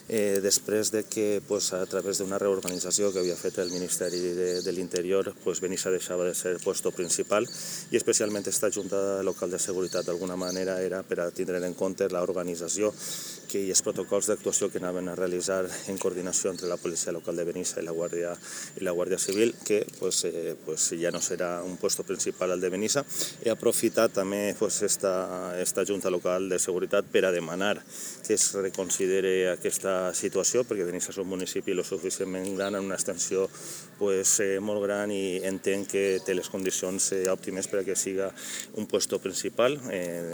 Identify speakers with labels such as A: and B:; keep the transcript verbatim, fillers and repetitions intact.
A: eh, després de que pues, a través d'una reorganització que havia fet el Ministeri de, de l'Interior, pues, Benissa deixava de ser el puesto principal i especialment esta Junta Local de Seguretat d'alguna manera era per a tindre en compte l'organització que i els protocols d'actuació que anaven a realitzar en coordinació entre la Policia Local de Benissa i la Guàrdia, i la Guàrdia Civil, que pues, eh, pues, ja no serà un puesto principal el de Benissa. He aprofitat també pues, esta, esta Junta Local de Seguretat per a demanar que es reconsidere aquesta situació, perquè Benissa és un municipi lo suficientment gran, en una extensió pues, eh, molt gran, i entenc que té les condicions eh, òptimes per a que siga un puesto principal. Eh,